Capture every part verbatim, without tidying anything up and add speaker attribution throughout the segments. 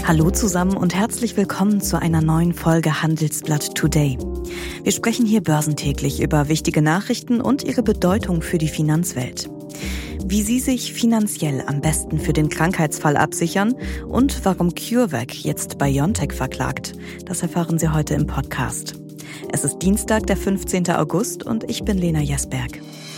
Speaker 1: Hallo zusammen und herzlich willkommen zu einer neuen Folge Handelsblatt Today. Wir sprechen hier börsentäglich über wichtige Nachrichten und ihre Bedeutung für die Finanzwelt. Wie Sie sich finanziell am besten für den Krankheitsfall absichern und warum CureVac jetzt BioNTech verklagt, das erfahren Sie heute im Podcast. Es ist Dienstag, der fünfzehnten August und ich bin Lena Jesberg.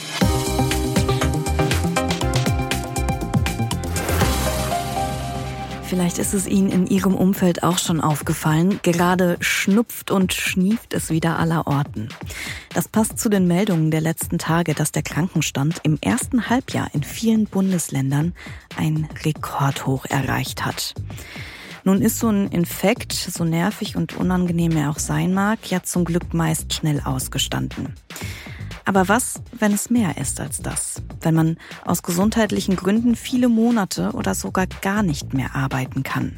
Speaker 1: Vielleicht ist es Ihnen in Ihrem Umfeld auch schon aufgefallen, gerade schnupft und schnieft es wieder allerorten. Das passt zu den Meldungen der letzten Tage, dass der Krankenstand im ersten Halbjahr in vielen Bundesländern ein Rekordhoch erreicht hat. Nun ist so ein Infekt, so nervig und unangenehm er auch sein mag, ja zum Glück meist schnell ausgestanden. Aber was, wenn es mehr ist als das? Wenn man aus gesundheitlichen Gründen viele Monate oder sogar gar nicht mehr arbeiten kann?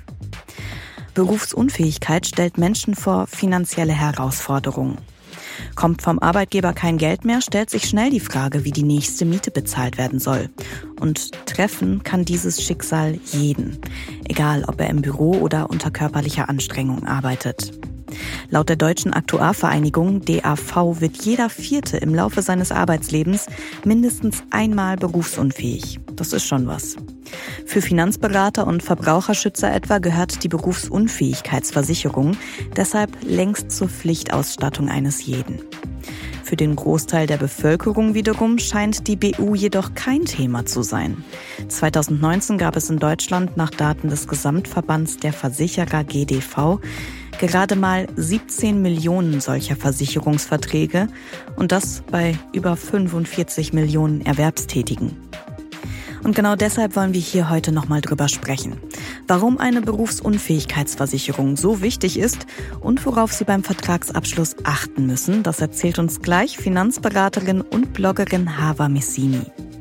Speaker 1: Berufsunfähigkeit stellt Menschen vor finanzielle Herausforderungen. Kommt vom Arbeitgeber kein Geld mehr, stellt sich schnell die Frage, wie die nächste Miete bezahlt werden soll. Und treffen kann dieses Schicksal jeden, egal ob er im Büro oder unter körperlicher Anstrengung arbeitet. Laut der Deutschen Aktuarvereinigung D A V wird jeder Vierte im Laufe seines Arbeitslebens mindestens einmal berufsunfähig. Das ist schon was. Für Finanzberater und Verbraucherschützer etwa gehört die Berufsunfähigkeitsversicherung deshalb längst zur Pflichtausstattung eines jeden. Für den Großteil der Bevölkerung wiederum scheint die B U jedoch kein Thema zu sein. zweitausendneunzehn gab es in Deutschland nach Daten des Gesamtverbands der Versicherer G D V gerade mal siebzehn Millionen solcher Versicherungsverträge und das bei über fünfundvierzig Millionen Erwerbstätigen. Und genau deshalb wollen wir hier heute nochmal drüber sprechen. Warum eine Berufsunfähigkeitsversicherung so wichtig ist und worauf Sie beim Vertragsabschluss achten müssen, das erzählt uns gleich Finanzberaterin und Bloggerin Hava Messini.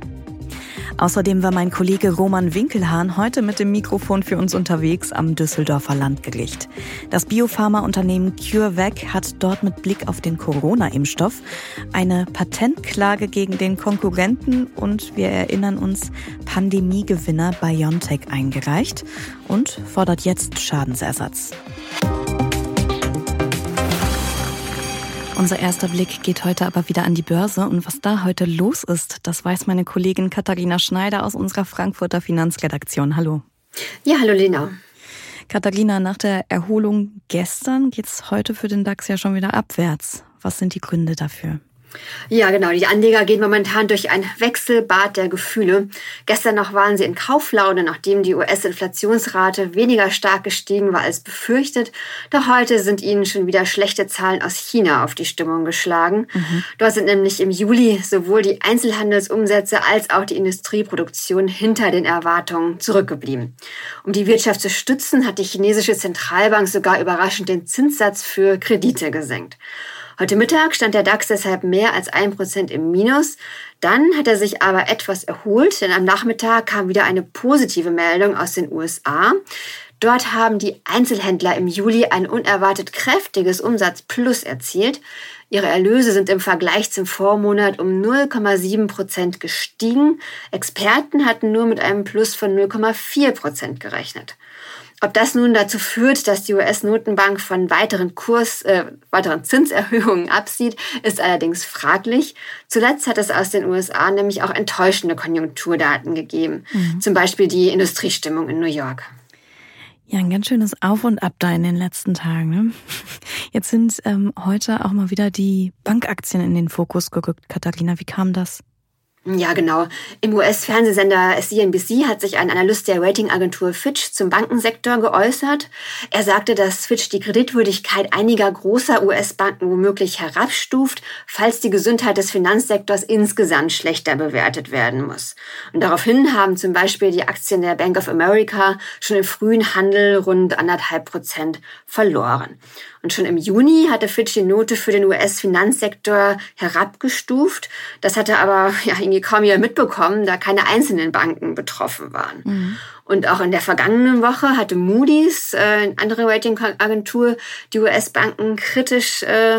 Speaker 1: Außerdem war mein Kollege Roman Winkelhahn heute mit dem Mikrofon für uns unterwegs am Düsseldorfer Landgericht. Das Biopharmaunternehmen CureVac hat dort mit Blick auf den Corona-Impfstoff eine Patentklage gegen den Konkurrenten und wir erinnern uns, Pandemiegewinner BioNTech eingereicht und fordert jetzt Schadensersatz. Unser erster Blick geht heute aber wieder an die Börse und was da heute los ist, das weiß meine Kollegin Katharina Schneider aus unserer Frankfurter Finanzredaktion. Hallo.
Speaker 2: Ja, hallo Lena.
Speaker 1: Katharina, nach der Erholung gestern geht's heute für den DAX ja schon wieder abwärts. Was sind die Gründe dafür?
Speaker 2: Ja, genau. Die Anleger gehen momentan durch ein Wechselbad der Gefühle. Gestern noch waren sie in Kauflaune, nachdem die U S-Inflationsrate weniger stark gestiegen war als befürchtet. Doch heute sind ihnen schon wieder schlechte Zahlen aus China auf die Stimmung geschlagen. Mhm. Dort sind nämlich im Juli sowohl die Einzelhandelsumsätze als auch die Industrieproduktion hinter den Erwartungen zurückgeblieben. Um die Wirtschaft zu stützen, hat die chinesische Zentralbank sogar überraschend den Zinssatz für Kredite gesenkt. Heute Mittag stand der DAX deshalb mehr als ein Prozent im Minus. Dann hat er sich aber etwas erholt, denn am Nachmittag kam wieder eine positive Meldung aus den U S A. Dort haben die Einzelhändler im Juli ein unerwartet kräftiges Umsatzplus erzielt. Ihre Erlöse sind im Vergleich zum Vormonat um null Komma sieben Prozent gestiegen. Experten hatten nur mit einem Plus von null Komma vier Prozent gerechnet. Ob das nun dazu führt, dass die U S-Notenbank von weiteren Kurs, äh, weiteren Zinserhöhungen absieht, ist allerdings fraglich. Zuletzt hat es aus den U S A nämlich auch enttäuschende Konjunkturdaten gegeben. Mhm. Zum Beispiel die Industriestimmung in New York.
Speaker 1: Ja, ein ganz schönes Auf und Ab da in den letzten Tagen. Ne? Jetzt sind ähm, heute auch mal wieder die Bankaktien in den Fokus gerückt. Katharina, wie kam das?
Speaker 2: Ja, genau. Im U S-Fernsehsender C N B C hat sich ein Analyst der Ratingagentur Fitch zum Bankensektor geäußert. Er sagte, dass Fitch die Kreditwürdigkeit einiger großer U S-Banken womöglich herabstuft, falls die Gesundheit des Finanzsektors insgesamt schlechter bewertet werden muss. Und daraufhin haben zum Beispiel die Aktien der Bank of America schon im frühen Handel rund anderthalb Prozent verloren. Und schon im Juni hatte Fitch die Note für den U S-Finanzsektor herabgestuft. Das hatte aber ja irgendwie kaum jemand mitbekommen, da keine einzelnen Banken betroffen waren. Mhm. Und auch in der vergangenen Woche hatte Moody's, äh, eine andere Ratingagentur, die U S-Banken kritisch äh,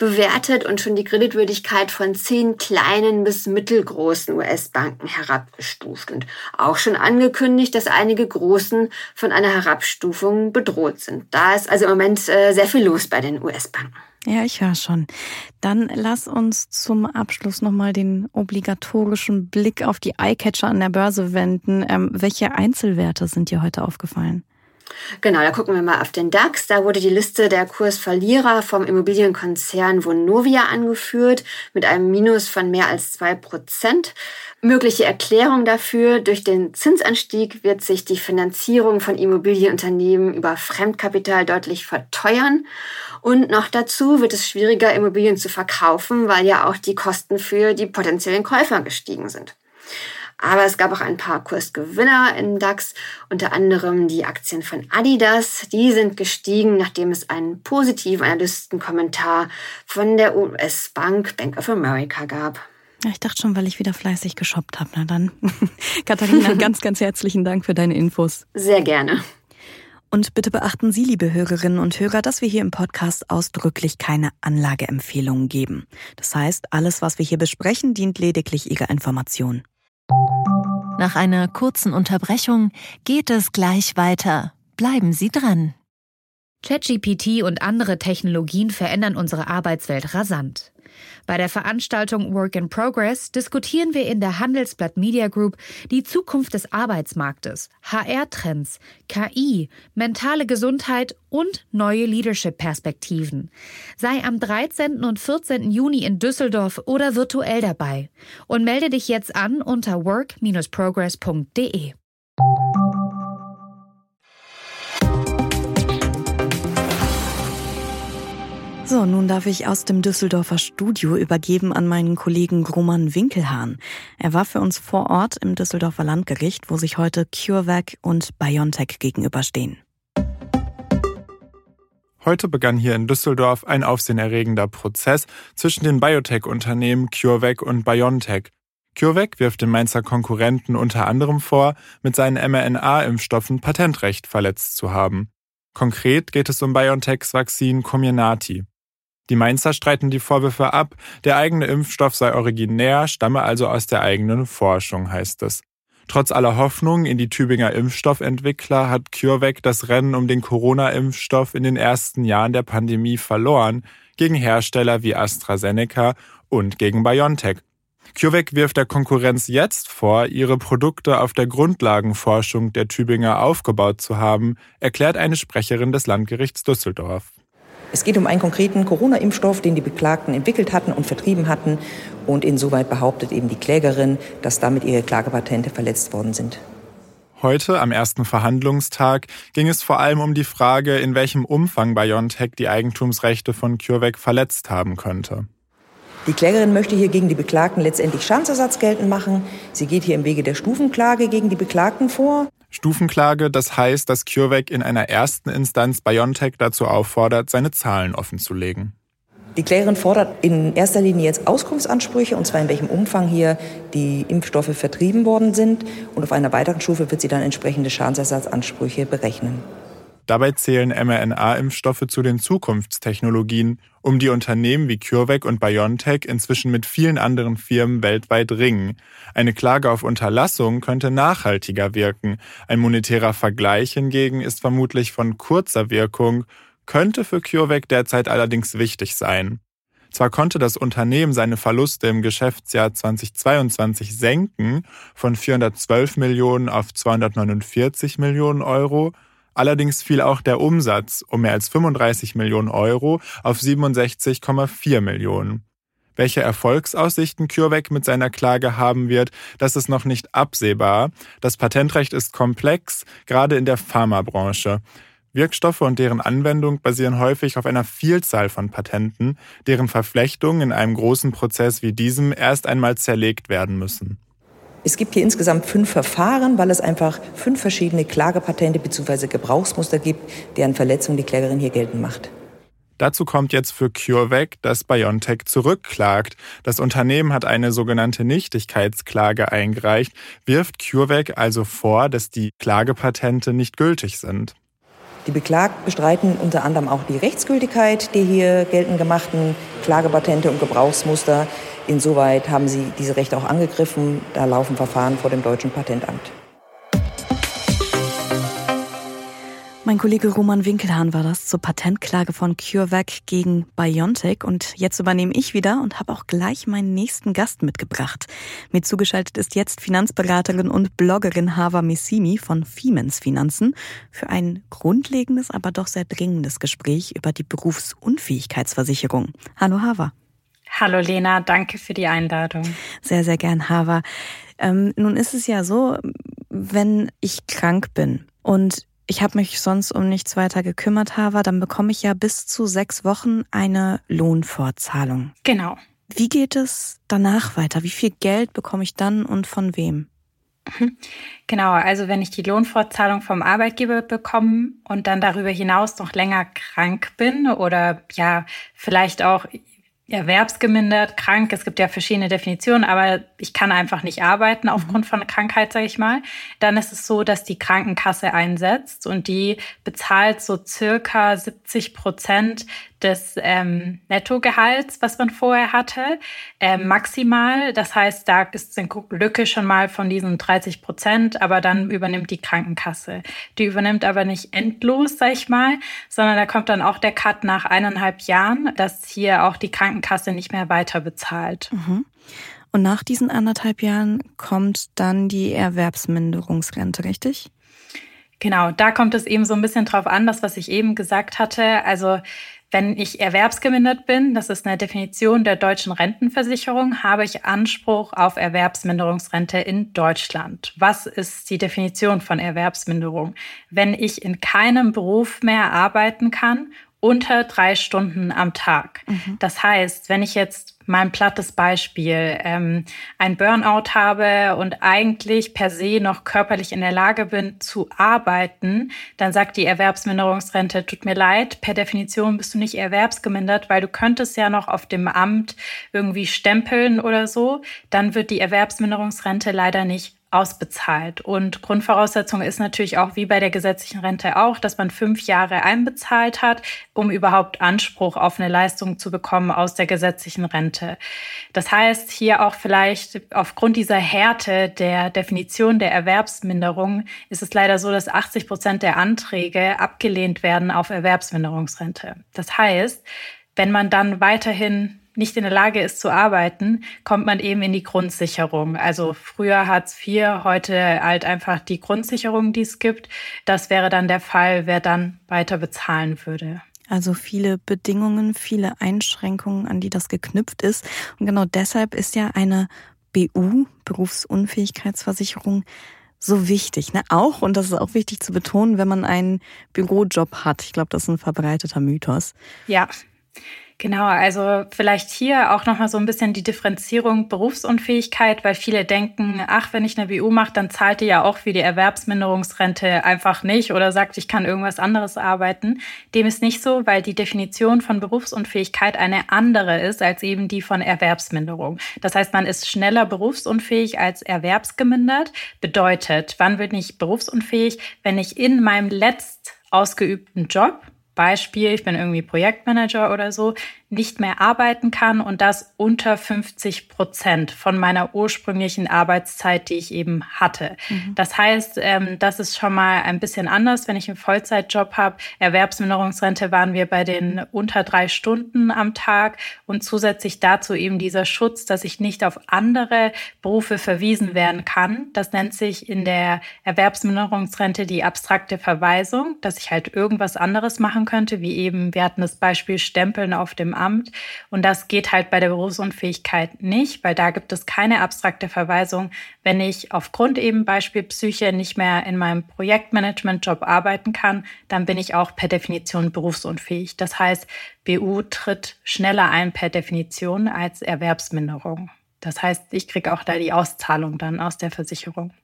Speaker 2: bewertet und schon die Kreditwürdigkeit von zehn kleinen bis mittelgroßen U S-Banken herabgestuft und auch schon angekündigt, dass einige großen von einer Herabstufung bedroht sind. Da ist also im Moment äh, sehr viel los bei den U S-Banken.
Speaker 1: Ja, ich höre schon. Dann lass uns zum Abschluss nochmal den obligatorischen Blick auf die Eyecatcher an der Börse wenden. Ähm, welche Einzelwerte sind dir heute aufgefallen?
Speaker 2: Genau, da gucken wir mal auf den DAX. Da wurde die Liste der Kursverlierer vom Immobilienkonzern Vonovia angeführt mit einem Minus von mehr als zwei Prozent. Mögliche Erklärung dafür: Durch den Zinsanstieg wird sich die Finanzierung von Immobilienunternehmen über Fremdkapital deutlich verteuern. Und noch dazu wird es schwieriger, Immobilien zu verkaufen, weil ja auch die Kosten für die potenziellen Käufer gestiegen sind. Aber es gab auch ein paar Kursgewinner im DAX, unter anderem die Aktien von Adidas. Die sind gestiegen, nachdem es einen positiven Analystenkommentar von der U S-Bank Bank of America gab.
Speaker 1: Ja, ich dachte schon, weil ich wieder fleißig geshoppt habe. Na dann, Katharina, ganz, ganz herzlichen Dank für deine Infos.
Speaker 2: Sehr gerne.
Speaker 1: Und bitte beachten Sie, liebe Hörerinnen und Hörer, dass wir hier im Podcast ausdrücklich keine Anlageempfehlungen geben. Das heißt, alles, was wir hier besprechen, dient lediglich Ihrer Information.
Speaker 3: Nach einer kurzen Unterbrechung geht es gleich weiter. Bleiben Sie dran.
Speaker 4: ChatGPT und andere Technologien verändern unsere Arbeitswelt rasant. Bei der Veranstaltung Work in Progress diskutieren wir in der Handelsblatt Media Group die Zukunft des Arbeitsmarktes, H R-Trends, K I, mentale Gesundheit und neue Leadership-Perspektiven. Sei am dreizehnten und vierzehnten Juni in Düsseldorf oder virtuell dabei und melde dich jetzt an unter work dash progress punkt de.
Speaker 1: So, nun darf ich aus dem Düsseldorfer Studio übergeben an meinen Kollegen Roman Winkelhahn. Er war für uns vor Ort im Düsseldorfer Landgericht, wo sich heute CureVac und BioNTech gegenüberstehen.
Speaker 5: Heute begann hier in Düsseldorf ein aufsehenerregender Prozess zwischen den Biotech-Unternehmen CureVac und BioNTech. CureVac wirft dem Mainzer Konkurrenten unter anderem vor, mit seinen M R N A-Impfstoffen Patentrecht verletzt zu haben. Konkret geht es um BioNTechs Vakzin Comirnaty. Die Mainzer streiten die Vorwürfe ab, der eigene Impfstoff sei originär, stamme also aus der eigenen Forschung, heißt es. Trotz aller Hoffnung in die Tübinger Impfstoffentwickler hat CureVac das Rennen um den Corona-Impfstoff in den ersten Jahren der Pandemie verloren, gegen Hersteller wie AstraZeneca und gegen BioNTech. CureVac wirft der Konkurrenz jetzt vor, ihre Produkte auf der Grundlagenforschung der Tübinger aufgebaut zu haben, erklärt eine Sprecherin des Landgerichts Düsseldorf.
Speaker 6: Es geht um einen konkreten Corona-Impfstoff, den die Beklagten entwickelt hatten und vertrieben hatten. Und insoweit behauptet eben die Klägerin, dass damit ihre Klagepatente verletzt worden sind.
Speaker 5: Heute, am ersten Verhandlungstag, ging es vor allem um die Frage, in welchem Umfang BioNTech die Eigentumsrechte von CureVac verletzt haben könnte.
Speaker 6: Die Klägerin möchte hier gegen die Beklagten letztendlich Schadensersatz geltend machen. Sie geht hier im Wege der Stufenklage gegen die Beklagten vor.
Speaker 5: Stufenklage, das heißt, dass CureVac in einer ersten Instanz BioNTech dazu auffordert, seine Zahlen offenzulegen.
Speaker 6: Die Klägerin fordert in erster Linie jetzt Auskunftsansprüche, und zwar in welchem Umfang hier die Impfstoffe vertrieben worden sind. Und auf einer weiteren Stufe wird sie dann entsprechende Schadensersatzansprüche berechnen.
Speaker 5: Dabei zählen M R N A-Impfstoffe zu den Zukunftstechnologien, um die Unternehmen wie CureVac und BioNTech inzwischen mit vielen anderen Firmen weltweit ringen. Eine Klage auf Unterlassung könnte nachhaltiger wirken. Ein monetärer Vergleich hingegen ist vermutlich von kurzer Wirkung, könnte für CureVac derzeit allerdings wichtig sein. Zwar konnte das Unternehmen seine Verluste im Geschäftsjahr zweitausendzweiundzwanzig senken von vierhundertzwölf Millionen auf zweihundertneunundvierzig Millionen Euro, allerdings fiel auch der Umsatz um mehr als fünfunddreißig Millionen Euro auf siebenundsechzig Komma vier Millionen. Welche Erfolgsaussichten CureVac mit seiner Klage haben wird, das ist noch nicht absehbar. Das Patentrecht ist komplex, gerade in der Pharmabranche. Wirkstoffe und deren Anwendung basieren häufig auf einer Vielzahl von Patenten, deren Verflechtungen in einem großen Prozess wie diesem erst einmal zerlegt werden müssen.
Speaker 6: Es gibt hier insgesamt fünf Verfahren, weil es einfach fünf verschiedene Klagepatente bzw. Gebrauchsmuster gibt, deren Verletzung die Klägerin hier geltend macht.
Speaker 5: Dazu kommt jetzt für CureVac, dass BioNTech zurückklagt. Das Unternehmen hat eine sogenannte Nichtigkeitsklage eingereicht, wirft CureVac also vor, dass die Klagepatente nicht gültig sind.
Speaker 6: Die Beklagten bestreiten unter anderem auch die Rechtsgültigkeit der hier geltend gemachten Klagepatente und Gebrauchsmuster. Insoweit haben sie diese Rechte auch angegriffen. Da laufen Verfahren vor dem Deutschen Patentamt.
Speaker 1: Mein Kollege Roman Winkelhahn war das zur Patentklage von CureVac gegen BioNTech. Und jetzt übernehme ich wieder und habe auch gleich meinen nächsten Gast mitgebracht. Mir zugeschaltet ist jetzt Finanzberaterin und Bloggerin Hava Messimi von Fiemens Finanzen für ein grundlegendes, aber doch sehr dringendes Gespräch über die Berufsunfähigkeitsversicherung. Hallo Hava.
Speaker 7: Hallo Lena, danke für die Einladung.
Speaker 1: Sehr, sehr gern, Hava. Ähm, nun ist es ja so, wenn ich krank bin und ich habe mich sonst um nichts weiter gekümmert, Hava, dann bekomme ich ja bis zu sechs Wochen eine Lohnfortzahlung.
Speaker 7: Genau.
Speaker 1: Wie geht es danach weiter? Wie viel Geld bekomme ich dann und von wem?
Speaker 7: Genau, also wenn ich die Lohnfortzahlung vom Arbeitgeber bekomme und dann darüber hinaus noch länger krank bin oder ja, vielleicht auch erwerbsgemindert, krank, es gibt ja verschiedene Definitionen, aber ich kann einfach nicht arbeiten aufgrund von Krankheit, sage ich mal, dann ist es so, dass die Krankenkasse einsetzt und die bezahlt so circa siebzig Prozent des ähm, Nettogehalts, was man vorher hatte, ähm, maximal. Das heißt, da ist eine Lücke schon mal von diesen dreißig Prozent, aber dann übernimmt die Krankenkasse. Die übernimmt aber nicht endlos, sag ich mal, sondern da kommt dann auch der Cut nach eineinhalb Jahren, dass hier auch die Krankenkasse nicht mehr weiter bezahlt.
Speaker 1: Mhm. Und nach diesen anderthalb Jahren kommt dann die Erwerbsminderungsrente, richtig?
Speaker 7: Genau, da kommt es eben so ein bisschen drauf an, das, was ich eben gesagt hatte. Also wenn ich erwerbsgemindert bin, das ist eine Definition der deutschen Rentenversicherung, habe ich Anspruch auf Erwerbsminderungsrente in Deutschland. Was ist die Definition von Erwerbsminderung? Wenn ich in keinem Beruf mehr arbeiten kann, unter drei Stunden am Tag. Mhm. Das heißt, wenn ich jetzt mal ein plattes Beispiel, ähm, ein Burnout habe und eigentlich per se noch körperlich in der Lage bin zu arbeiten, dann sagt die Erwerbsminderungsrente, tut mir leid, per Definition bist du nicht erwerbsgemindert, weil du könntest ja noch auf dem Amt irgendwie stempeln oder so, dann wird die Erwerbsminderungsrente leider nicht ausbezahlt. Und Grundvoraussetzung ist natürlich auch wie bei der gesetzlichen Rente auch, dass man fünf Jahre einbezahlt hat, um überhaupt Anspruch auf eine Leistung zu bekommen aus der gesetzlichen Rente. Das heißt, hier auch vielleicht aufgrund dieser Härte der Definition der Erwerbsminderung ist es leider so, dass achtzig Prozent der Anträge abgelehnt werden auf Erwerbsminderungsrente. Das heißt, wenn man dann weiterhin nicht in der Lage ist zu arbeiten, kommt man eben in die Grundsicherung. Also früher Hartz vier, heute halt einfach die Grundsicherung, die es gibt. Das wäre dann der Fall, wer dann weiter bezahlen würde.
Speaker 1: Also viele Bedingungen, viele Einschränkungen, an die das geknüpft ist. Und genau deshalb ist ja eine B U, Berufsunfähigkeitsversicherung, so wichtig. Ne? Auch, und das ist auch wichtig zu betonen, wenn man einen Bürojob hat. Ich glaube, das ist ein verbreiteter Mythos.
Speaker 7: Ja. Genau, also vielleicht hier auch nochmal so ein bisschen die Differenzierung Berufsunfähigkeit, weil viele denken, ach, wenn ich eine B U mache, dann zahlt die ja auch wie die Erwerbsminderungsrente einfach nicht oder sagt, ich kann irgendwas anderes arbeiten. Dem ist nicht so, weil die Definition von Berufsunfähigkeit eine andere ist als eben die von Erwerbsminderung. Das heißt, man ist schneller berufsunfähig als erwerbsgemindert. Bedeutet, wann bin ich berufsunfähig? Wenn ich in meinem letzt ausgeübten Job, Beispiel, ich bin irgendwie Projektmanager oder so, nicht mehr arbeiten kann und das unter fünfzig Prozent von meiner ursprünglichen Arbeitszeit, die ich eben hatte. Mhm. Das heißt, ähm, das ist schon mal ein bisschen anders, wenn ich einen Vollzeitjob habe. Erwerbsminderungsrente waren wir bei den unter drei Stunden am Tag und zusätzlich dazu eben dieser Schutz, dass ich nicht auf andere Berufe verwiesen werden kann. Das nennt sich in der Erwerbsminderungsrente die abstrakte Verweisung, dass ich halt irgendwas anderes machen könnte, wie eben, wir hatten das Beispiel Stempeln auf dem Amt. Und das geht halt bei der Berufsunfähigkeit nicht, weil da gibt es keine abstrakte Verweisung. Wenn ich aufgrund eben Beispiel Psyche nicht mehr in meinem Projektmanagement-Job arbeiten kann, dann bin ich auch per Definition berufsunfähig. Das heißt, B U tritt schneller ein per Definition als Erwerbsminderung. Das heißt, ich kriege auch da die Auszahlung dann aus der Versicherung.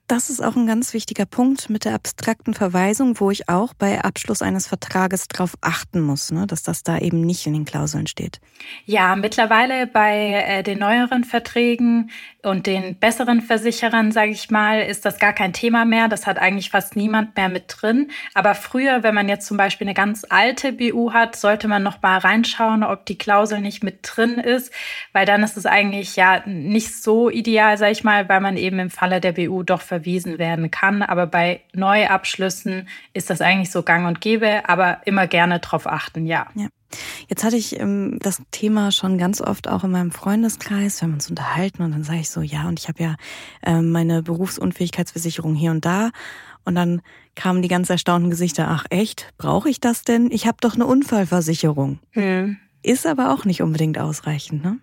Speaker 1: Das ist auch ein ganz wichtiger Punkt mit der abstrakten Verweisung, wo ich auch bei Abschluss eines Vertrages darauf achten muss, ne, dass das da eben nicht in den Klauseln steht.
Speaker 7: Ja, mittlerweile bei äh, den neueren Verträgen und den besseren Versicherern, sage ich mal, ist das gar kein Thema mehr. Das hat eigentlich fast niemand mehr mit drin. Aber früher, wenn man jetzt zum Beispiel eine ganz alte B U hat, sollte man noch mal reinschauen, ob die Klausel nicht mit drin ist, weil dann ist es eigentlich ja nicht so ideal, sage ich mal, weil man eben im Falle der B U doch verwiesen werden kann. Aber bei Neuabschlüssen ist das eigentlich so gang und gäbe, aber immer gerne drauf achten, ja.
Speaker 1: Ja. Jetzt hatte ich ähm, das Thema schon ganz oft auch in meinem Freundeskreis, wir haben uns unterhalten und dann sage ich so, ja, und ich habe ja ähm, meine Berufsunfähigkeitsversicherung hier und da. Und dann kamen die ganz erstaunten Gesichter, ach echt, brauche ich das denn? Ich habe doch eine Unfallversicherung. Hm. Ist aber auch nicht unbedingt ausreichend, ne?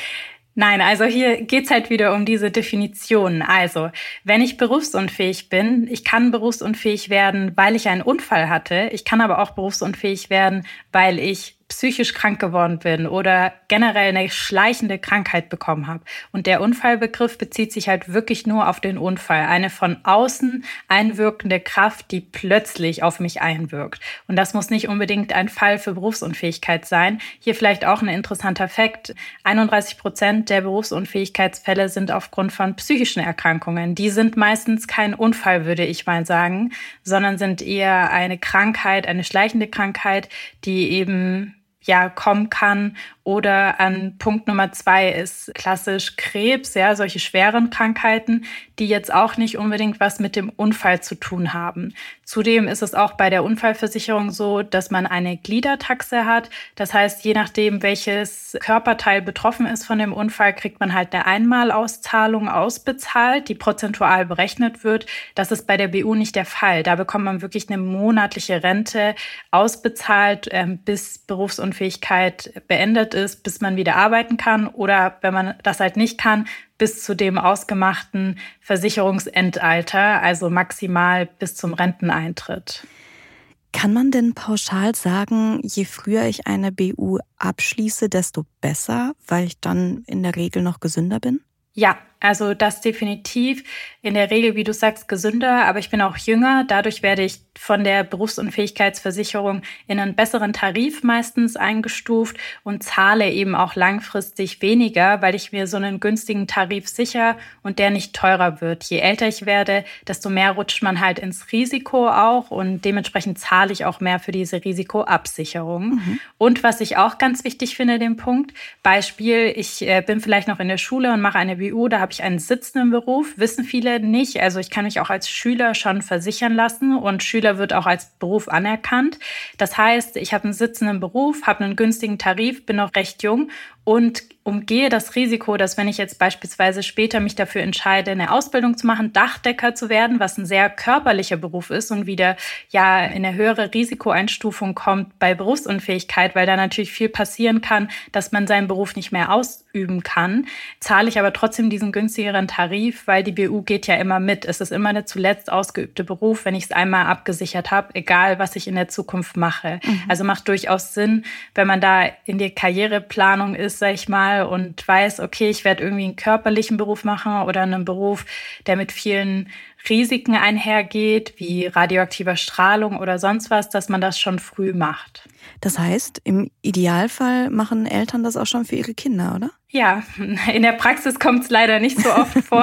Speaker 7: Nein, also hier geht's halt wieder um diese Definition. Also, wenn ich berufsunfähig bin, ich kann berufsunfähig werden, weil ich einen Unfall hatte. Ich kann aber auch berufsunfähig werden, weil ich psychisch krank geworden bin oder generell eine schleichende Krankheit bekommen habe. Und der Unfallbegriff bezieht sich halt wirklich nur auf den Unfall. Eine von außen einwirkende Kraft, die plötzlich auf mich einwirkt. Und das muss nicht unbedingt ein Fall für Berufsunfähigkeit sein. Hier vielleicht auch ein interessanter Fakt. einunddreißig Prozent der Berufsunfähigkeitsfälle sind aufgrund von psychischen Erkrankungen. Die sind meistens kein Unfall, würde ich mal sagen, sondern sind eher eine Krankheit, eine schleichende Krankheit, die eben ja kommen kann. Oder an Punkt Nummer zwei ist klassisch Krebs, ja, solche schweren Krankheiten, die jetzt auch nicht unbedingt was mit dem Unfall zu tun haben. Zudem ist es auch bei der Unfallversicherung so, dass man eine Gliedertaxe hat. Das heißt, je nachdem, welches Körperteil betroffen ist von dem Unfall, kriegt man halt eine Einmalauszahlung ausbezahlt, die prozentual berechnet wird. Das ist bei der B U nicht der Fall. Da bekommt man wirklich eine monatliche Rente ausbezahlt, bis Berufsunfähigkeit beendet ist, bis man wieder arbeiten kann oder wenn man das halt nicht kann, bis zu dem ausgemachten Versicherungsendalter, also maximal bis zum Renteneintritt.
Speaker 1: Kann man denn pauschal sagen, je früher ich eine B U abschließe, desto besser, weil ich dann in der Regel noch gesünder bin?
Speaker 7: Ja, also das definitiv. In der Regel, wie du sagst, gesünder, aber ich bin auch jünger. Dadurch werde ich von der Berufsunfähigkeitsversicherung in einen besseren Tarif meistens eingestuft und zahle eben auch langfristig weniger, weil ich mir so einen günstigen Tarif sichere und der nicht teurer wird. Je älter ich werde, desto mehr rutscht man halt ins Risiko auch und dementsprechend zahle ich auch mehr für diese Risikoabsicherung. Mhm. Und was ich auch ganz wichtig finde, den Punkt, Beispiel, ich bin vielleicht noch in der Schule und mache eine B U, da habe ich einen sitzenden Beruf, wissen viele nicht. Also ich kann mich auch als Schüler schon versichern lassen und Schüler wird auch als Beruf anerkannt. Das heißt, ich habe einen sitzenden Beruf, habe einen günstigen Tarif, bin noch recht jung und umgehe das Risiko, dass wenn ich jetzt beispielsweise später mich dafür entscheide, eine Ausbildung zu machen, Dachdecker zu werden, was ein sehr körperlicher Beruf ist und wieder ja in eine höhere Risikoeinstufung kommt bei Berufsunfähigkeit, weil da natürlich viel passieren kann, dass man seinen Beruf nicht mehr ausüben kann, zahle ich aber trotzdem diesen günstigeren Tarif, weil die B U geht ja immer mit. Es ist immer der zuletzt ausgeübte Beruf, wenn ich es einmal abgesichert habe, egal was ich in der Zukunft mache. Mhm. Also macht durchaus Sinn, wenn man da in der Karriereplanung ist, sag ich mal, und weiß, okay, ich werde irgendwie einen körperlichen Beruf machen oder einen Beruf, der mit vielen Risiken einhergeht, wie radioaktiver Strahlung oder sonst was, dass man das schon früh macht.
Speaker 1: Das heißt, im Idealfall machen Eltern das auch schon für ihre Kinder, oder?
Speaker 7: Ja, in der Praxis kommt es leider nicht so oft vor,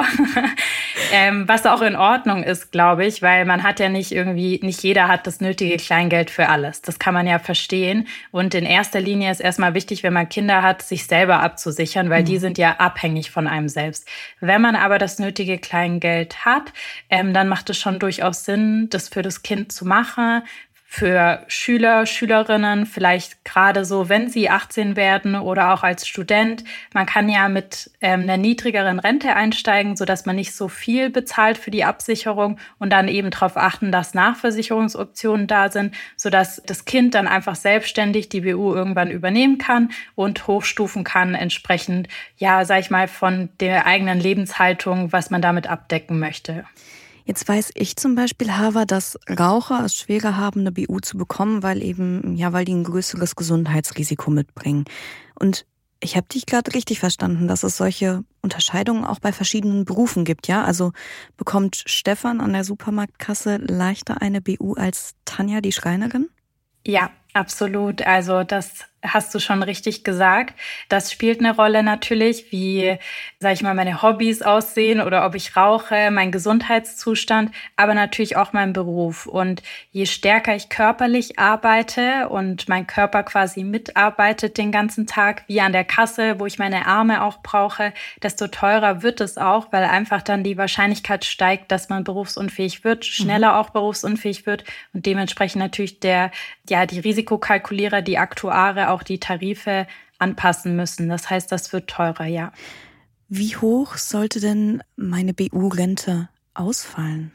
Speaker 7: ähm, was auch in Ordnung ist, glaube ich, weil man hat ja nicht irgendwie, nicht jeder hat das nötige Kleingeld für alles. Das kann man ja verstehen. Und in erster Linie ist erstmal wichtig, wenn man Kinder hat, sich selber abzusichern, weil mhm. die sind ja abhängig von einem selbst. Wenn man aber das nötige Kleingeld hat, ähm, dann macht es schon durchaus Sinn, das für das Kind zu machen. Für Schüler, Schülerinnen, vielleicht gerade so, wenn sie achtzehn werden oder auch als Student. Man kann ja mit ähm, einer niedrigeren Rente einsteigen, sodass man nicht so viel bezahlt für die Absicherung und dann eben darauf achten, dass Nachversicherungsoptionen da sind, sodass das Kind dann einfach selbstständig die B U irgendwann übernehmen kann und hochstufen kann, entsprechend, ja, sag ich mal, von der eigenen Lebenshaltung, was man damit abdecken möchte.
Speaker 1: Jetzt weiß ich zum Beispiel, Hava, dass Raucher es schwerer haben, eine B U zu bekommen, weil eben, ja, weil die ein größeres Gesundheitsrisiko mitbringen. Und Ich habe dich gerade richtig verstanden, dass es solche Unterscheidungen auch bei verschiedenen Berufen gibt, ja? Also bekommt Stefan an der Supermarktkasse leichter eine B U als Tanja, die Schreinerin?
Speaker 7: Ja, absolut. Also das hast du schon richtig gesagt. Das spielt eine Rolle natürlich, wie, sag ich mal, meine Hobbys aussehen oder ob ich rauche, mein Gesundheitszustand, aber natürlich auch mein Beruf. Und je stärker ich körperlich arbeite und mein Körper quasi mitarbeitet den ganzen Tag, wie an der Kasse, wo ich meine Arme auch brauche, desto teurer wird es auch, weil einfach dann die Wahrscheinlichkeit steigt, dass man berufsunfähig wird, schneller mhm. auch berufsunfähig wird und dementsprechend natürlich der, ja, die Risikokalkulierer, die Aktuare auch die Tarife anpassen müssen. Das heißt, das wird teurer, ja.
Speaker 1: Wie hoch sollte denn meine B U-Rente ausfallen?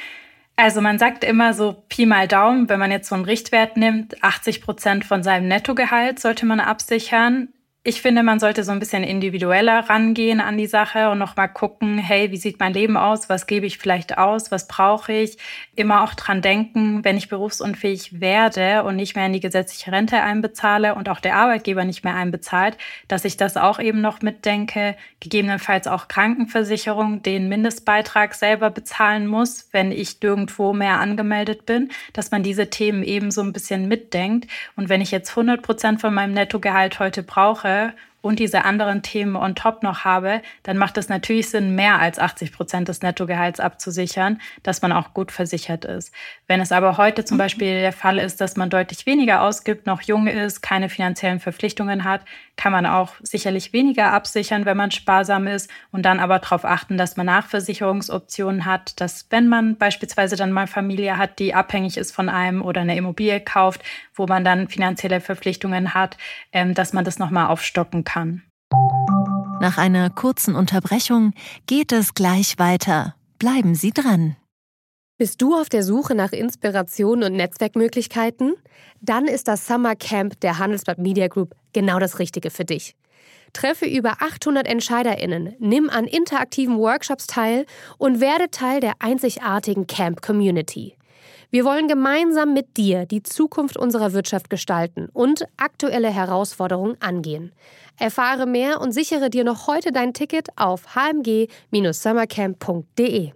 Speaker 7: Also man sagt immer so Pi mal Daumen, wenn man jetzt so einen Richtwert nimmt, achtzig Prozent von seinem Nettogehalt sollte man absichern. Ich finde, man sollte so ein bisschen individueller rangehen an die Sache und noch mal gucken, hey, wie sieht mein Leben aus? Was gebe ich vielleicht aus? Was brauche ich? Immer auch dran denken, wenn ich berufsunfähig werde und nicht mehr in die gesetzliche Rente einbezahle und auch der Arbeitgeber nicht mehr einbezahlt, dass ich das auch eben noch mitdenke, gegebenenfalls auch Krankenversicherung, den Mindestbeitrag selber bezahlen muss, wenn ich nirgendwo mehr angemeldet bin, dass man diese Themen eben so ein bisschen mitdenkt. Und wenn ich jetzt hundert Prozent von meinem Nettogehalt heute brauche, und diese anderen Themen on top noch habe, dann macht es natürlich Sinn, mehr als achtzig Prozent des Nettogehalts abzusichern, dass man auch gut versichert ist. Wenn es aber heute zum Beispiel der Fall ist, dass man deutlich weniger ausgibt, noch jung ist, keine finanziellen Verpflichtungen hat, kann man auch sicherlich weniger absichern, wenn man sparsam ist und dann aber darauf achten, dass man Nachversicherungsoptionen hat, dass wenn man beispielsweise dann mal Familie hat, die abhängig ist von einem oder eine Immobilie kauft, wo man dann finanzielle Verpflichtungen hat, dass man das nochmal aufstocken kann.
Speaker 3: Nach einer kurzen Unterbrechung geht es gleich weiter. Bleiben Sie dran.
Speaker 8: Bist du auf der Suche nach Inspiration und Netzwerkmöglichkeiten? Dann ist das Summer Camp der Handelsblatt Media Group genau das Richtige für dich. Treffe über achthundert EntscheiderInnen, nimm an interaktiven Workshops teil und werde Teil der einzigartigen Camp-Community. Wir wollen gemeinsam mit dir die Zukunft unserer Wirtschaft gestalten und aktuelle Herausforderungen angehen. Erfahre mehr und sichere dir noch heute dein Ticket auf h m g Bindestrich summercamp punkt d e.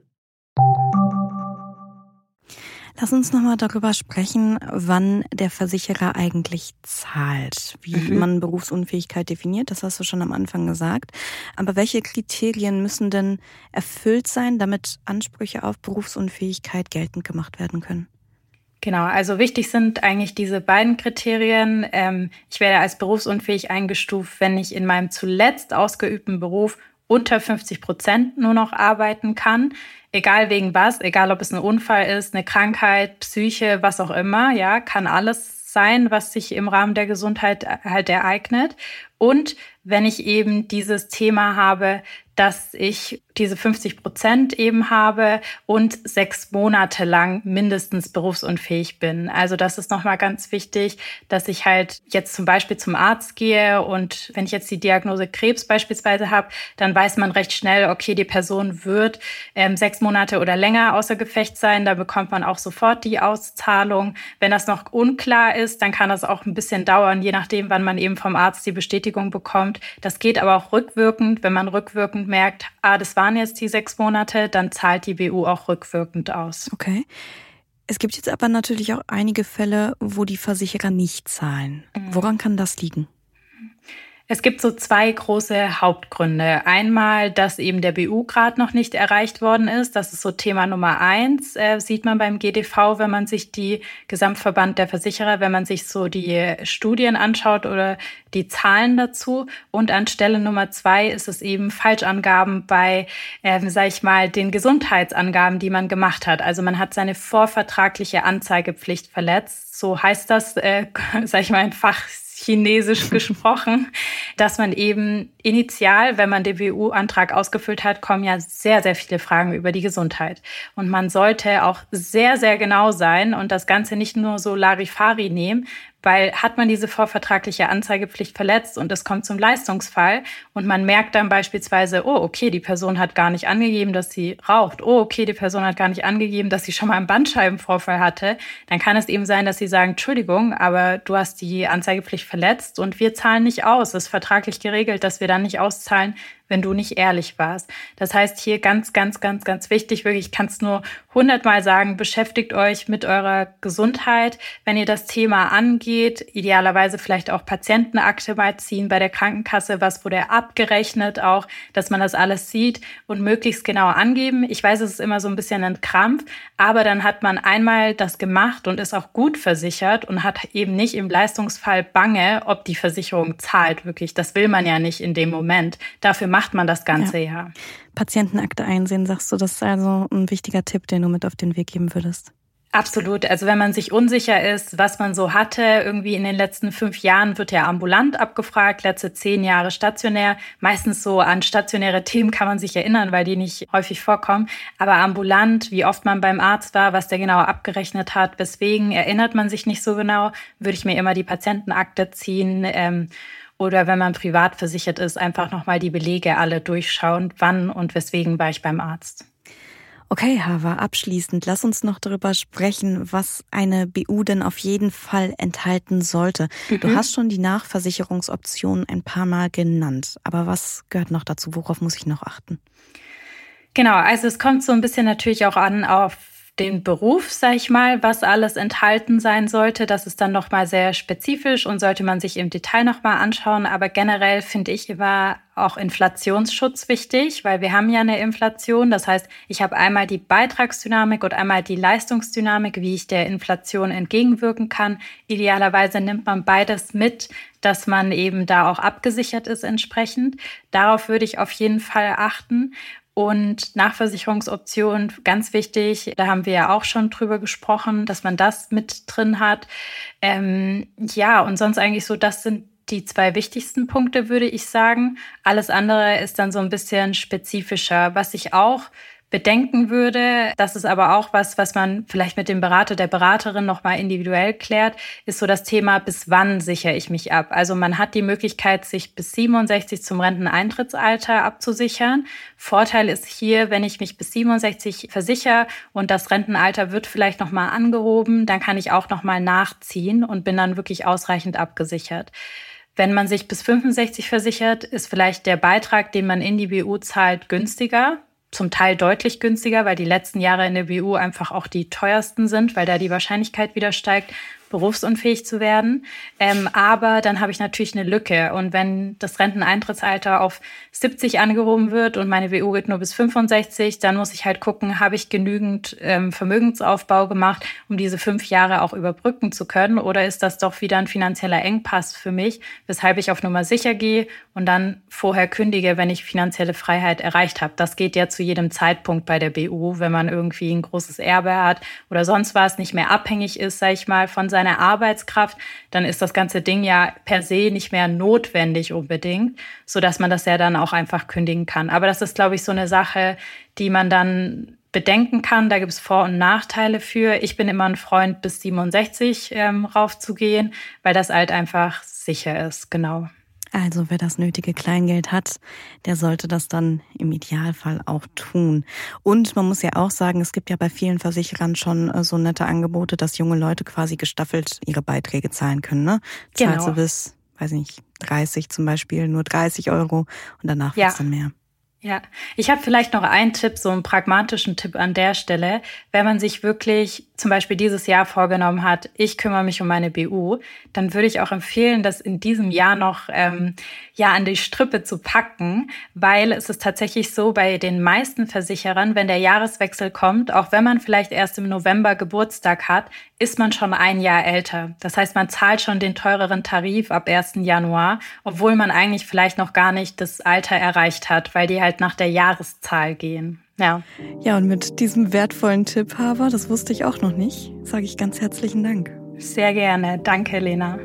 Speaker 1: Lass uns nochmal darüber sprechen, wann der Versicherer eigentlich zahlt, wie mhm. man Berufsunfähigkeit definiert, das hast du schon am Anfang gesagt. Aber welche Kriterien müssen denn erfüllt sein, damit Ansprüche auf Berufsunfähigkeit geltend gemacht werden können?
Speaker 7: Genau, also wichtig sind eigentlich diese beiden Kriterien. Ähm, ich werde als berufsunfähig eingestuft, wenn ich in meinem zuletzt ausgeübten Beruf unter fünfzig Prozent nur noch arbeiten kann. Egal wegen was, egal ob es ein Unfall ist, eine Krankheit, Psyche, was auch immer, ja, kann alles sein, was sich im Rahmen der Gesundheit halt ereignet. Und wenn ich eben dieses Thema habe, dass ich diese fünfzig Prozent eben habe und sechs Monate lang mindestens berufsunfähig bin. Also das ist nochmal ganz wichtig, dass ich halt jetzt zum Beispiel zum Arzt gehe und wenn ich jetzt die Diagnose Krebs beispielsweise habe, dann weiß man recht schnell, okay, die Person wird ähm, sechs Monate oder länger außer Gefecht sein, da bekommt man auch sofort die Auszahlung. Wenn das noch unklar ist, dann kann das auch ein bisschen dauern, je nachdem, wann man eben vom Arzt die Bestätigung bekommt. Das geht aber auch rückwirkend, wenn man rückwirkend merkt, ah, das waren jetzt die sechs Monate, dann zahlt die B U auch rückwirkend aus.
Speaker 1: Okay. Es gibt jetzt aber natürlich auch einige Fälle, wo die Versicherer nicht zahlen. Mhm. Woran kann das liegen?
Speaker 7: Es gibt so zwei große Hauptgründe. Einmal, dass eben der B U-Grad noch nicht erreicht worden ist. Das ist so Thema Nummer eins, äh, sieht man beim G D V, wenn man sich die Gesamtverband der Versicherer, wenn man sich so die Studien anschaut oder die Zahlen dazu. Und an Stelle Nummer zwei ist es eben Falschangaben bei, äh, sag ich mal, den Gesundheitsangaben, die man gemacht hat. Also man hat seine vorvertragliche Anzeigepflicht verletzt. So heißt das, äh, sag ich mal, in Fach Chinesisch gesprochen, dass man eben initial, wenn man den B U-Antrag ausgefüllt hat, kommen ja sehr, sehr viele Fragen über die Gesundheit. Und man sollte auch sehr, sehr genau sein und das Ganze nicht nur so Larifari nehmen. Weil hat man diese vorvertragliche Anzeigepflicht verletzt und es kommt zum Leistungsfall und man merkt dann beispielsweise, oh, okay, die Person hat gar nicht angegeben, dass sie raucht. Oh, okay, die Person hat gar nicht angegeben, dass sie schon mal einen Bandscheibenvorfall hatte. Dann kann es eben sein, dass sie sagen, Entschuldigung, aber du hast die Anzeigepflicht verletzt und wir zahlen nicht aus. Es ist vertraglich geregelt, dass wir dann nicht auszahlen, wenn du nicht ehrlich warst. Das heißt, hier ganz, ganz, ganz, ganz wichtig, wirklich, ich kann es nur hundertmal sagen, beschäftigt euch mit eurer Gesundheit. Wenn ihr das Thema angeht, idealerweise vielleicht auch Patientenakte mal ziehen bei der Krankenkasse, was wurde abgerechnet auch, dass man das alles sieht und möglichst genau angeben. Ich weiß, es ist immer so ein bisschen ein Krampf, aber dann hat man einmal das gemacht und ist auch gut versichert und hat eben nicht im Leistungsfall Bange, ob die Versicherung zahlt wirklich. Das will man ja nicht in dem Moment. Dafür macht man das ganze ja. Jahr.
Speaker 1: Patientenakte einsehen, sagst du, das ist also ein wichtiger Tipp, den du mit auf den Weg geben würdest?
Speaker 7: Absolut. Also wenn man sich unsicher ist, was man so hatte, irgendwie in den letzten fünf Jahren wird ja ambulant abgefragt, letzte zehn Jahre stationär. Meistens so an stationäre Themen kann man sich erinnern, weil die nicht häufig vorkommen. Aber ambulant, wie oft man beim Arzt war, was der genau abgerechnet hat, weswegen erinnert man sich nicht so genau, würde ich mir immer die Patientenakte ziehen. Ähm, Oder wenn man privat versichert ist, einfach nochmal die Belege alle durchschauen, wann und weswegen war ich beim Arzt.
Speaker 1: Okay, Hava, abschließend, lass uns noch darüber sprechen, was eine B U denn auf jeden Fall enthalten sollte. Mhm. Du hast schon die Nachversicherungsoptionen ein paar Mal genannt, aber was gehört noch dazu? Worauf muss ich noch achten?
Speaker 7: Genau, also es kommt so ein bisschen natürlich auch an auf den Beruf, sag ich mal, was alles enthalten sein sollte. Das ist dann nochmal sehr spezifisch und sollte man sich im Detail nochmal anschauen. Aber generell finde ich immer auch Inflationsschutz wichtig, weil wir haben ja eine Inflation. Das heißt, ich habe einmal die Beitragsdynamik und einmal die Leistungsdynamik, wie ich der Inflation entgegenwirken kann. Idealerweise nimmt man beides mit, dass man eben da auch abgesichert ist entsprechend. Darauf würde ich auf jeden Fall achten. Und Nachversicherungsoptionen, ganz wichtig, da haben wir ja auch schon drüber gesprochen, dass man das mit drin hat. Ähm, ja, und sonst eigentlich so, das sind die zwei wichtigsten Punkte, würde ich sagen. Alles andere ist dann so ein bisschen spezifischer. Was ich auch bedenken würde, das ist aber auch was, was man vielleicht mit dem Berater, der Beraterin nochmal individuell klärt, ist so das Thema, bis wann sichere ich mich ab? Also man hat die Möglichkeit, sich bis siebenundsechzig zum Renteneintrittsalter abzusichern. Vorteil ist hier, wenn ich mich bis siebenundsechzig versichere und das Rentenalter wird vielleicht nochmal angehoben, dann kann ich auch nochmal nachziehen und bin dann wirklich ausreichend abgesichert. Wenn man sich bis fünfundsechzig versichert, ist vielleicht der Beitrag, den man in die B U zahlt, günstiger. Zum Teil deutlich günstiger, weil die letzten Jahre in der B U einfach auch die teuersten sind, weil da die Wahrscheinlichkeit wieder steigt, berufsunfähig zu werden. Ähm, aber dann habe ich natürlich eine Lücke. Und wenn das Renteneintrittsalter auf siebzig angehoben wird und meine B U geht nur bis fünfundsechzig, dann muss ich halt gucken, habe ich genügend ähm, Vermögensaufbau gemacht, um diese fünf Jahre auch überbrücken zu können? Oder ist das doch wieder ein finanzieller Engpass für mich, weshalb ich auf Nummer sicher gehe und dann vorher kündige, wenn ich finanzielle Freiheit erreicht habe? Das geht ja zu jedem Zeitpunkt bei der B U, wenn man irgendwie ein großes Erbe hat oder sonst was, nicht mehr abhängig ist, sage ich mal, von seiner Arbeitskraft, dann ist das ganze Ding ja per se nicht mehr notwendig unbedingt, sodass man das ja dann auch einfach kündigen kann. Aber das ist, glaube ich, so eine Sache, die man dann bedenken kann. Da gibt es Vor- und Nachteile für. Ich bin immer ein Freund, bis siebenundsechzig ähm, raufzugehen, weil das halt einfach sicher ist, genau.
Speaker 1: Also wer das nötige Kleingeld hat, der sollte das dann im Idealfall auch tun. Und man muss ja auch sagen, es gibt ja bei vielen Versicherern schon so nette Angebote, dass junge Leute quasi gestaffelt ihre Beiträge zahlen können. Ne? Zahlst
Speaker 7: genau.
Speaker 1: du bis, weiß nicht, dreißig zum Beispiel, nur dreißig Euro und danach wird's
Speaker 7: ja.
Speaker 1: dann mehr.
Speaker 7: Ja, ich habe vielleicht noch einen Tipp, so einen pragmatischen Tipp an der Stelle. Wenn man sich wirklich zum Beispiel dieses Jahr vorgenommen hat, ich kümmere mich um meine B U, dann würde ich auch empfehlen, das in diesem Jahr noch ähm, ja an die Strippe zu packen, weil es ist tatsächlich so bei den meisten Versicherern, wenn der Jahreswechsel kommt, auch wenn man vielleicht erst im November Geburtstag hat, ist man schon ein Jahr älter. Das heißt, man zahlt schon den teureren Tarif ab ersten Januar, obwohl man eigentlich vielleicht noch gar nicht das Alter erreicht hat, weil die halt nach der Jahreszahl gehen. Ja.
Speaker 1: Ja, und mit diesem wertvollen Tipp, Hava, das wusste ich auch noch nicht, sage ich ganz herzlichen Dank.
Speaker 7: Sehr gerne. Danke, Lena.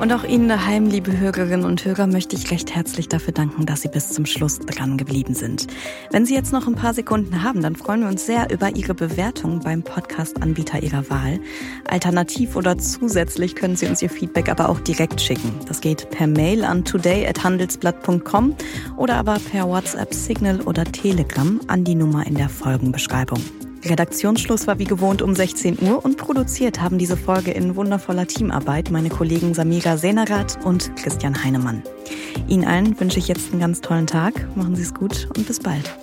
Speaker 1: Und auch Ihnen daheim, liebe Hörerinnen und Hörer, möchte ich recht herzlich dafür danken, dass Sie bis zum Schluss dran geblieben sind. Wenn Sie jetzt noch ein paar Sekunden haben, dann freuen wir uns sehr über Ihre Bewertung beim Podcast-Anbieter Ihrer Wahl. Alternativ oder zusätzlich können Sie uns Ihr Feedback aber auch direkt schicken. Das geht per Mail an today at handelsblatt punkt com oder aber per WhatsApp, Signal oder Telegram an die Nummer in der Folgenbeschreibung. Redaktionsschluss war wie gewohnt um sechzehn Uhr und produziert haben diese Folge in wundervoller Teamarbeit meine Kollegen Samira Senerath und Christian Heinemann. Ihnen allen wünsche ich jetzt einen ganz tollen Tag. Machen Sie es gut und bis bald.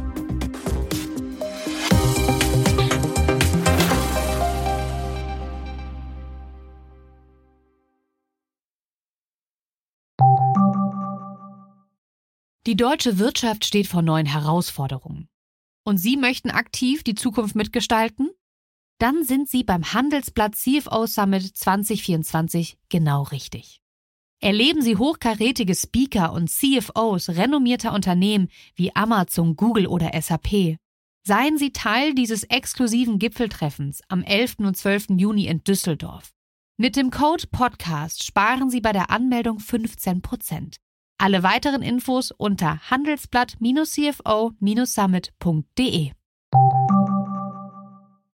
Speaker 4: Die deutsche Wirtschaft steht vor neuen Herausforderungen. Und Sie möchten aktiv die Zukunft mitgestalten? Dann sind Sie beim Handelsblatt C F O Summit zwanzig vierundzwanzig genau richtig. Erleben Sie hochkarätige Speaker und C F Os renommierter Unternehmen wie Amazon, Google oder S A P. Seien Sie Teil dieses exklusiven Gipfeltreffens am elften und zwölften Juni in Düsseldorf. Mit dem Code Podcast sparen Sie bei der Anmeldung fünfzehn Prozent. Alle weiteren Infos unter handelsblatt Bindestrich c f o Bindestrich summit punkt de.